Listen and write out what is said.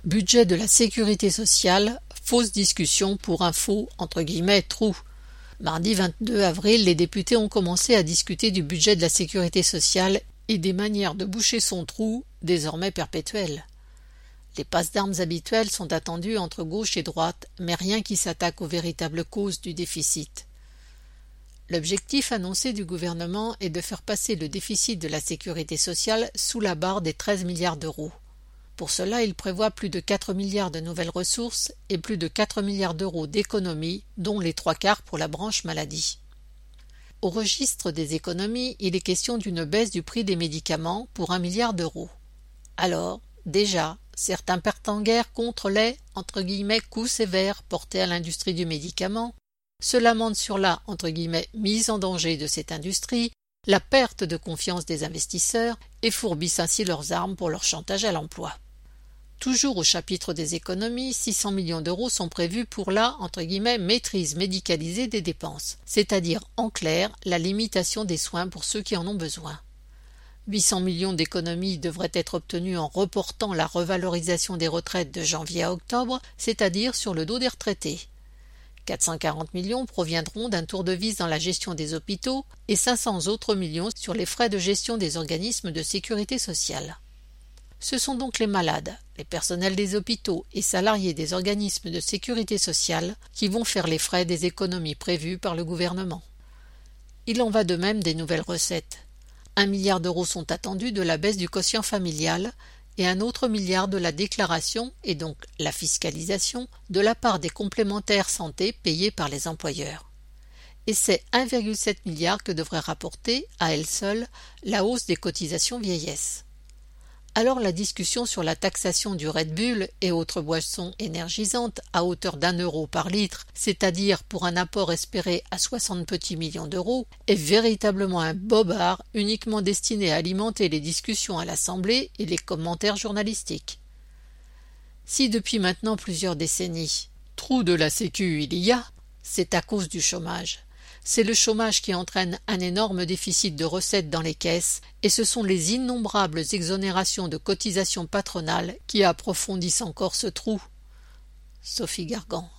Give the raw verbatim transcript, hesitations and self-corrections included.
Budget de la sécurité sociale, fausse discussion pour un faux entre guillemets trou. Mardi vingt-deux avril, les députés ont commencé à discuter du budget de la sécurité sociale et des manières de boucher son trou, désormais perpétuel. Les passes d'armes habituelles sont attendues entre gauche et droite, mais rien qui s'attaque aux véritables causes du déficit. L'objectif annoncé du gouvernement est de faire passer le déficit de la sécurité sociale sous la barre des treize milliards d'euros. Pour cela, il prévoit plus de quatre milliards de nouvelles ressources et plus de quatre milliards d'euros d'économies, dont les trois quarts pour la branche maladie. Au registre des économies, il est question d'une baisse du prix des médicaments pour un milliard d'euros. Alors, déjà, certains partent en guerre contre les entre guillemets coups sévères portés à l'industrie du médicament, se lamentent sur la entre guillemets mise en danger de cette industrie, la perte de confiance des investisseurs et fourbissent ainsi leurs armes pour leur chantage à l'emploi. Toujours au chapitre des économies, six cents millions d'euros sont prévus pour la entre guillemets maîtrise médicalisée des dépenses, c'est-à-dire en clair la limitation des soins pour ceux qui en ont besoin. huit cents millions d'économies devraient être obtenus en reportant la revalorisation des retraites de janvier à octobre, c'est-à-dire sur le dos des retraités. quatre cent quarante millions proviendront d'un tour de vis dans la gestion des hôpitaux et cinq cents autres millions sur les frais de gestion des organismes de sécurité sociale. Ce sont donc les malades, les personnels des hôpitaux et salariés des organismes de sécurité sociale qui vont faire les frais des économies prévues par le gouvernement. Il en va de même des nouvelles recettes. Un milliard d'euros sont attendus de la baisse du quotient familial et un autre milliard de la déclaration et donc la fiscalisation de la part des complémentaires santé payés par les employeurs. Et c'est un virgule sept milliard que devrait rapporter, à elle seule, la hausse des cotisations vieillesse. Alors la discussion sur la taxation du Red Bull et autres boissons énergisantes à hauteur d'un euro par litre, c'est-à-dire pour un apport espéré à soixante petits millions d'euros, est véritablement un bobard uniquement destiné à alimenter les discussions à l'Assemblée et les commentaires journalistiques. Si depuis maintenant plusieurs décennies, trou de la Sécu il y a, c'est à cause du chômage. C'est le chômage qui entraîne un énorme déficit de recettes dans les caisses et ce sont les innombrables exonérations de cotisations patronales qui approfondissent encore ce trou. Sophie Gargan.